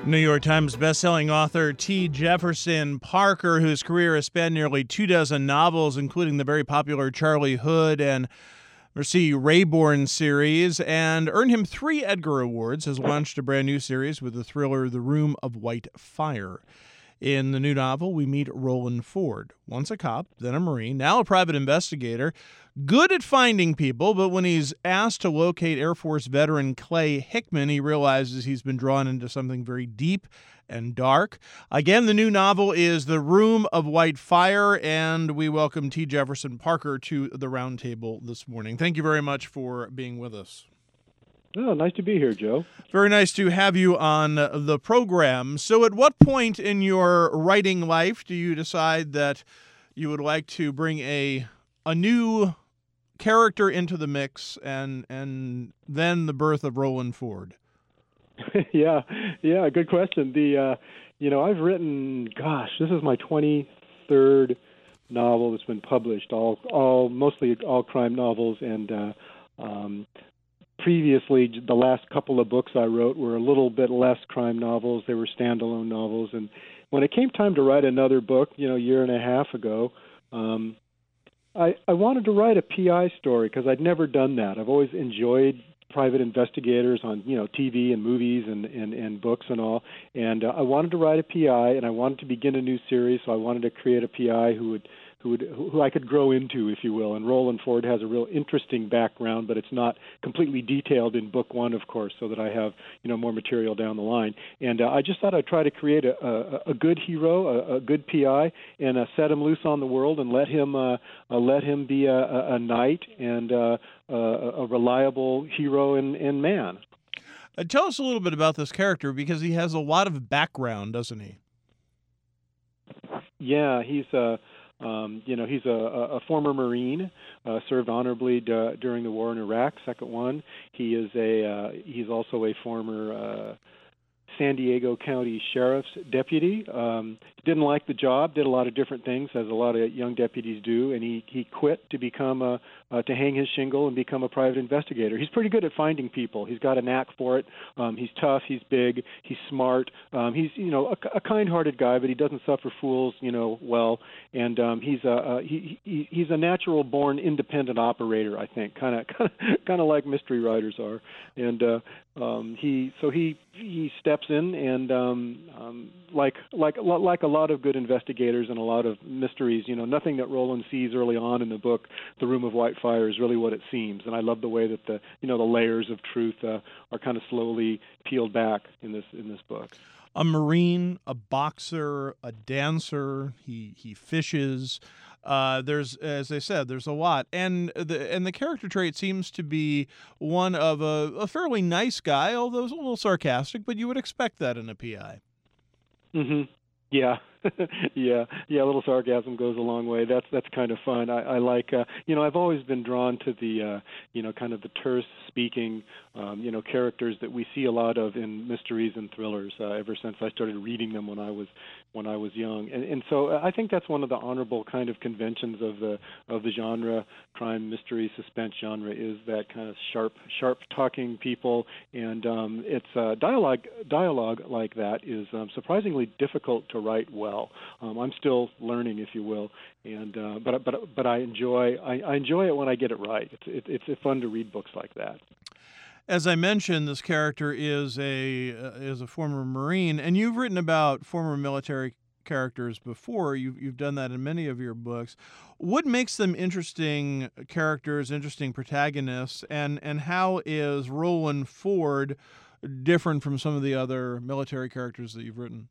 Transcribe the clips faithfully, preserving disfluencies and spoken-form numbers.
New York Times bestselling author T. Jefferson Parker, whose career has spanned nearly two dozen novels, including the very popular Charlie Hood and Mercy Rayborn series, and earned him three Edgar Awards, has launched a brand new series with the thriller The Room of White Fire. In the new novel, we meet Roland Ford, once a cop, then a Marine, now a private investigator, good at finding people, but when he's asked to locate Air Force veteran Clay Hickman, he realizes he's been drawn into something very deep and dark. Again, the new novel is The Room of White Fire, and we welcome T. Jefferson Parker to the roundtable this morning. Thank you very much for being with us. Oh, nice to be here, Joe. Very nice to have you on the program. So at what point in your writing life do you decide that you would like to bring a a new character into the mix, and and then the birth of Roland Ford? yeah, yeah, good question. The uh, you know, I've written, gosh, this is my twenty-third novel that's been published, all all mostly all crime novels, and uh, um previously, the last couple of books I wrote were a little bit less crime novels. They were standalone novels. And when it came time to write another book, you know, a year and a half ago, um, I, I wanted to write a P I story because I'd never done that. I've always enjoyed private investigators on, you know, T V and movies and, and, and books and all. And uh, I wanted to write a P I, and I wanted to begin a new series, so I wanted to create a P I who would who would who I could grow into, if you will. And Roland Ford has a real interesting background, but it's not completely detailed in book one, of course, so that I have, you know, more material down the line. And uh, I just thought I'd try to create a, a, a good hero, a, a good P I, and uh, set him loose on the world and let him uh, uh, let him be a, a, a knight and uh, a, a reliable hero and, and man. Uh, tell us a little bit about this character, because he has a lot of background, doesn't he? Yeah, he's a. Uh, Um, you know, he's a, a former Marine, uh, served honorably d- during the war in Iraq, second one. He is a uh, he's also a former uh, San Diego County Sheriff's deputy. Um, didn't like the job, did a lot of different things, as a lot of young deputies do, and he, he quit to become a uh, to hang his shingle and become a private investigator. He's pretty good at finding people. He's got a knack for it. Um, he's tough. He's big. He's smart. Um, he's you know a, a kind-hearted guy, but he doesn't suffer fools you know well. And um, he's a, a he, he he's a natural-born independent operator, I think, kind of kind of like mystery writers are. And uh, um, he so he he steps in and um, um, like like like a lot of good investigators and a lot of mysteries, you know, nothing that Roland sees early on in the book, The Room of White Fire, is really what it seems. And I love the way that the you know the layers of truth uh, are kind of slowly peeled back in this in this book. A Marine, a boxer, a dancer. He he fishes. Uh, there's, as I said, there's a lot, and the and the character trait seems to be one of a, a fairly nice guy, although it's a little sarcastic. But you would expect that in a P I. Mm-hmm. Yeah. yeah, yeah. A little sarcasm goes a long way. That's that's kind of fun. I, I like, uh, you know, I've always been drawn to the, uh, you know, kind of the terse speaking, um, you know, characters that we see a lot of in mysteries and thrillers. Uh, ever since I started reading them when I was when I was young, and and so I think that's one of the honorable kind of conventions of the of the genre, crime, mystery, suspense genre, is that kind of sharp, sharp talking people, and um, it's uh, dialogue dialogue like that is um, surprisingly difficult to write well. Well, um, I'm still learning, if you will, and uh, but but but I enjoy I, I enjoy it when I get it right. It's it, it's fun to read books like that. As I mentioned, this character is a uh, is a former Marine, and you've written about former military characters before. You've you've done that in many of your books. What makes them interesting characters, interesting protagonists, and and how is Roland Ford different from some of the other military characters that you've written?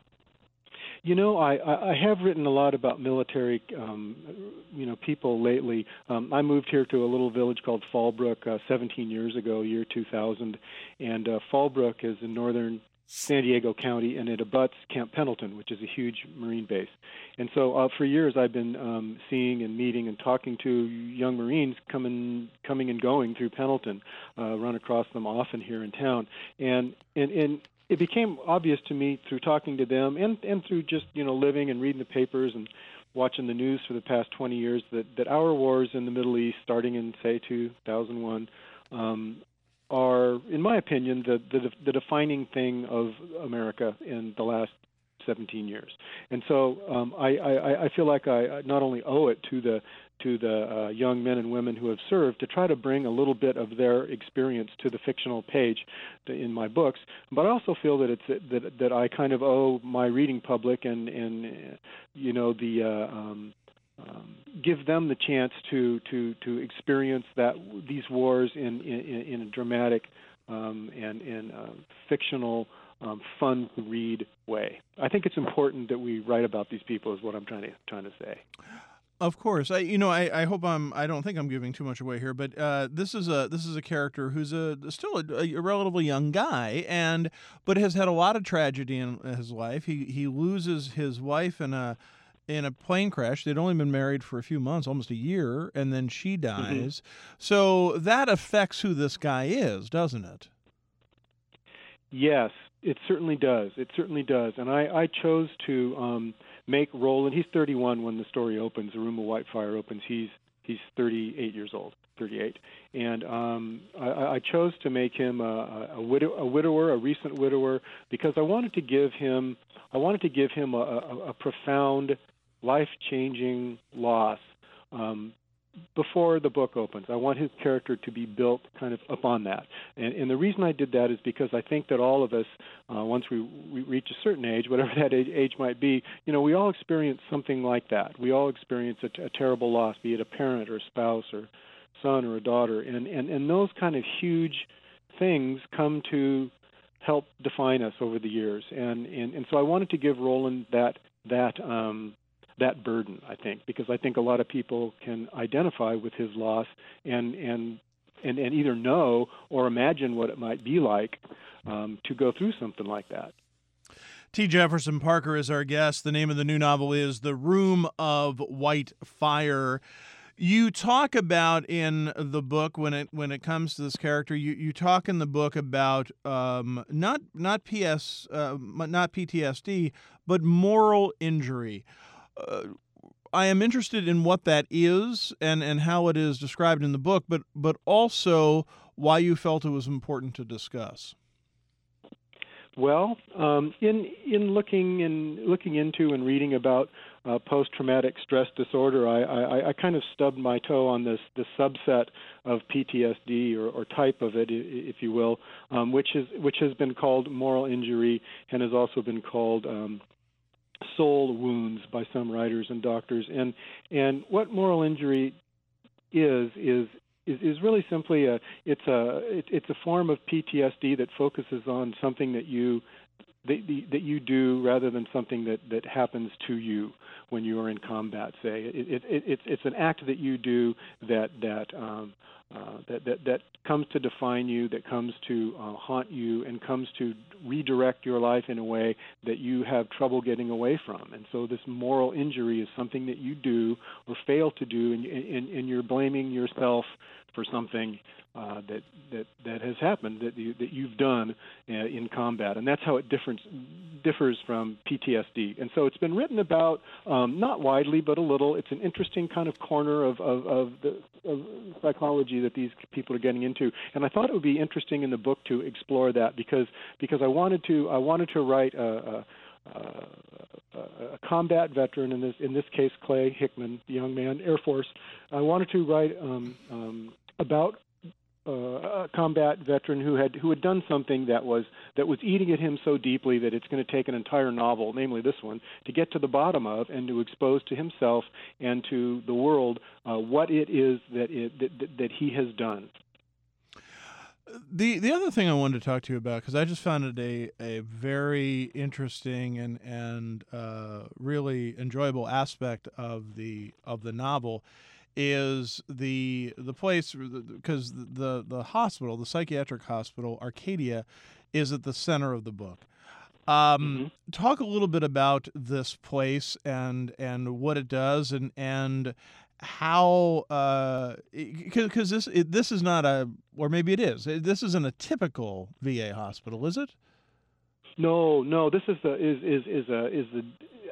You know, I, I have written a lot about military, um, you know, people lately. Um, I moved here to a little village called Fallbrook uh, seventeen years ago, year two thousand, and uh, Fallbrook is in northern San Diego County, and it abuts Camp Pendleton, which is a huge Marine base. And so uh, for years I've been um, seeing and meeting and talking to young Marines coming coming and going through Pendleton, uh, run across them often here in town. And, and, and it became obvious to me through talking to them and, and through just, you know, living and reading the papers and watching the news for the past twenty years that, that our wars in the Middle East, starting in, say, two thousand one, um, are, in my opinion, the, the the defining thing of America in the last seventeen years. And so um, I, I, I feel like I not only owe it to the to the uh, young men and women who have served to try to bring a little bit of their experience to the fictional page in my books, but I also feel that it's that that I kind of owe my reading public and and you know the uh, um, um, give them the chance to to to experience that these wars in in, in a dramatic um, and and uh, fictional. Um, fun to read way. I think it's important that we write about these people, is what I'm trying to trying to say. Of course, I you know I, I hope I'm I don't think I'm giving too much away here, but uh, this is a this is a character who's a still a, a relatively young guy, and but has had a lot of tragedy in his life. He he loses his wife in a in a plane crash. They'd only been married for a few months, almost a year, and then she dies. Mm-hmm. So that affects who this guy is, doesn't it? Yes. It certainly does. It certainly does. And I, I chose to um, make Roland. He's thirty-one when the story opens. The Room of White Fire opens. He's he's thirty-eight years old, thirty-eight. And um, I, I chose to make him a, a, widow, a widower, a recent widower, because I wanted to give him. I wanted to give him a, a, a profound, life-changing loss. Um, Before the book opens, I want his character to be built kind of upon that. And, and the reason I did that is because I think that all of us, uh, once we, we reach a certain age, whatever that age, age might be, you know, we all experience something like that. We all experience a, a terrible loss, be it a parent or a spouse or son or a daughter. And, and, and those kind of huge things come to help define us over the years. And, and, and so I wanted to give Roland that that um, that burden, I think, because I think a lot of people can identify with his loss and and and, and either know or imagine what it might be like um, to go through something like that. T. Jefferson Parker is our guest. The name of the new novel is The Room of White Fire. You talk about in the book, when it when it comes to this character, you, you talk in the book about um, not not P S uh, not P T S D, but moral injury. Uh, I am interested in what that is and, and how it is described in the book, but but also why you felt it was important to discuss. Well, um, in in looking in looking into and reading about uh, post-traumatic stress disorder, I, I, I kind of stubbed my toe on this this subset of P T S D or, or type of it, if you will, um, which is which has been called moral injury and has also been called um, soul wounds by some writers and doctors. And and what moral injury is is is, is really simply a it's a it, it's a form of P T S D that focuses on something that you that, that you do rather than something that, that happens to you when you are in combat. Say it, it, it, it's it's an act that you do that that um, uh, that, that that comes to define you, that comes to uh, haunt you, and comes to redirect your life in a way that you have trouble getting away from. And so this moral injury is something that you do or fail to do, and, and, and you're blaming yourself for something uh, that, that that has happened that you, that you've done uh, in combat, and that's how it differs differs from P T S D. And so it's been written about, um, not widely, but a little. It's an interesting kind of corner of of, of the of psychology that these people are getting into, and I thought it would be interesting in the book to explore that because because I wanted to I wanted to write a. a Uh, a combat veteran, in this in this case Clay Hickman, the young man, Air Force. I wanted to write um, um, about uh, a combat veteran who had who had done something that was that was eating at him so deeply that it's going to take an entire novel, namely this one, to get to the bottom of and to expose to himself and to the world uh, what it is that, it, that that he has done. The the other thing I wanted to talk to you about, because I just found it a, a very interesting and and uh, really enjoyable aspect of the of the novel, is the the place, because the, the the hospital, the psychiatric hospital, Arcadia, is at the center of the book. Um, mm-hmm. Talk a little bit about this place and and what it does and and. How, because uh, this it, this is not a, or maybe it is. This isn't a typical V A hospital, is it? No, no. This is the is is is a is the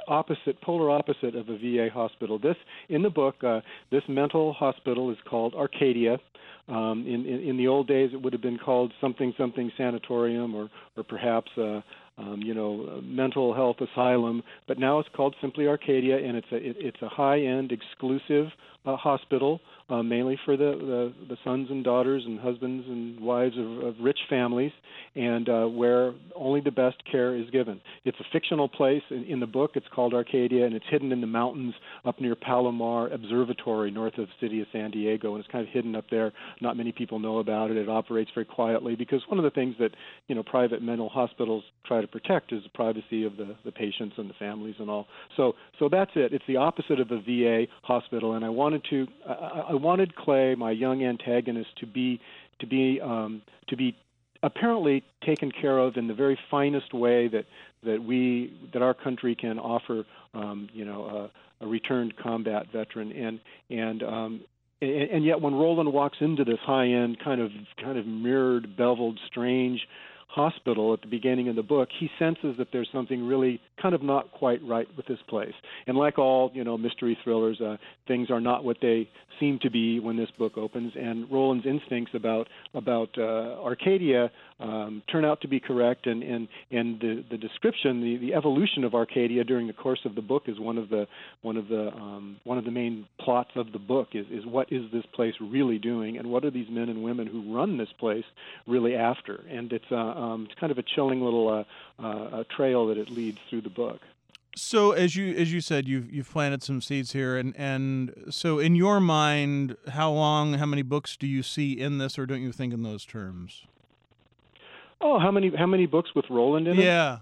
opposite, polar opposite of a V A hospital. This in the book, uh, this mental hospital is called Arcadia. Um, in, in in the old days, it would have been called something something sanatorium, or or perhaps uh, um, you know a mental health asylum. But now it's called simply Arcadia, and it's a it, it's a high-end, exclusive uh, hospital, uh, mainly for the, the the sons and daughters and husbands and wives of, of rich families, and uh, where only the best care is given. It's a fictional place. In, in the book, it's called Arcadia, and it's hidden in the mountains up near Palomar Observatory, north of the city of San Diego, and it's kind of hidden up there. Not many people know about it. It operates very quietly because one of the things that you know private mental hospitals try to protect is the privacy of the, the patients and the families and all. So so that's it. It's the opposite of a V A hospital, and I wanted to I, I wanted Clay, my young antagonist, to be to be um, to be apparently taken care of in the very finest way that that we that our country can offer. Um, you know, a, a returned combat veteran, and and um, and yet when Roland walks into this high-end kind of kind of mirrored, beveled, strange hospital at the beginning of the book, he senses that there's something really kind of not quite right with this place. And like all, you know, mystery thrillers, uh, things are not what they seem to be when this book opens. And Roland's instincts about about uh, Arcadia um, turn out to be correct. And and and the, the description, the, the evolution of Arcadia during the course of the book is one of the one of the um, one of the main plots of the book. Is is what is this place really doing, and what are these men and women who run this place really after? And it's uh, Um, it's kind of a chilling little uh, uh, trail that it leads through the book. So as you as you said, you've you've planted some seeds here, and, and so in your mind, how long, how many books do you see in this, or don't you think in those terms? Oh, how many how many books with Roland in it? Yeah.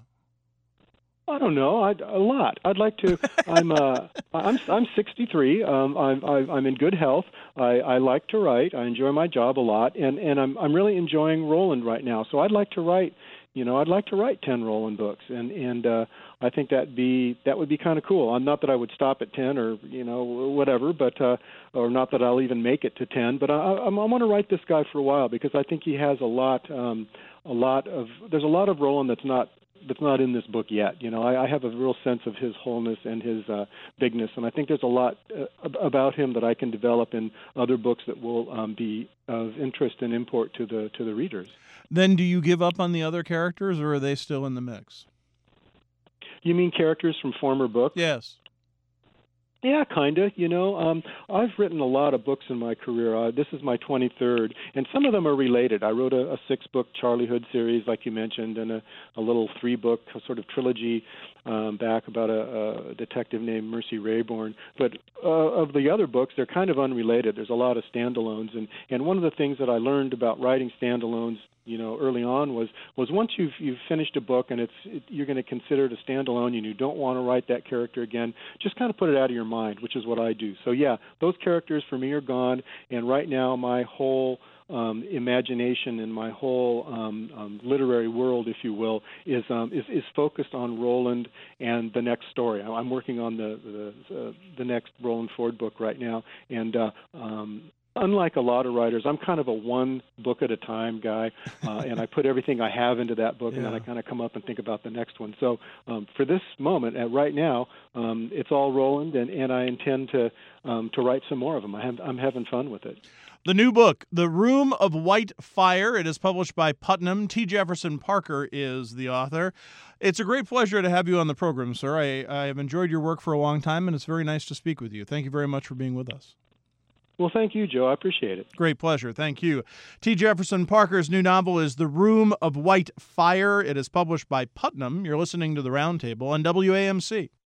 I don't know. I'd, a lot. I'd like to. I'm. Uh, I'm. I'm sixty-three. Um, I'm. I'm in good health. I, I like to write. I enjoy my job a lot, and, and I'm. I'm really enjoying Roland right now. So I'd like to write. You know, I'd like to write ten Roland books, and and uh, I think that be that would be kind of cool. I'm not that I would stop at ten or you know whatever, but uh, or not that I'll even make it to ten. But I, I'm. I'm going to write this guy for a while because I think he has a lot. Um, a lot of. There's a lot of Roland that's not. that's not in this book yet. You know, I, I have a real sense of his wholeness and his uh, bigness, and I think there's a lot uh, about him that I can develop in other books that will um, be of interest and import to the to the readers. Then do you give up on the other characters, or are they still in the mix? You mean characters from former books? Yes. Yeah, kind of. You know, um, I've written a lot of books in my career. Uh, this is my twenty-third, and some of them are related. I wrote a, a six-book Charlie Hood series, like you mentioned, and a, a little three-book sort of trilogy um, back about a, a detective named Mercy Rayborn. But uh, of the other books, they're kind of unrelated. There's a lot of standalones, and, and one of the things that I learned about writing standalones you know, early on was was once you've you've finished a book and it's it, you're going to consider it a standalone and you don't want to write that character again, just kind of put it out of your mind, which is what I do. So yeah, those characters for me are gone, and right now my whole um, imagination and my whole um, um, literary world, if you will, is um, is is focused on Roland and the next story. I'm working on the the, uh, the next Roland Ford book right now, and uh, um, unlike a lot of writers, I'm kind of a one book at a time guy, uh, and I put everything I have into that book, yeah. and then I kind of come up and think about the next one. So um, for this moment, uh, right now, um, it's all Roland, and, and I intend to um, to write some more of them. I have, I'm having fun with it. The new book, The Room of White Fire. It is published by Putnam. T. Jefferson Parker is the author. It's a great pleasure to have you on the program, sir. I, I have enjoyed your work for a long time, and it's very nice to speak with you. Thank you very much for being with us. Well, thank you, Joe. I appreciate it. Great pleasure. Thank you. T. Jefferson Parker's new novel is The Room of White Fire. It is published by Putnam. You're listening to The Roundtable on W A M C.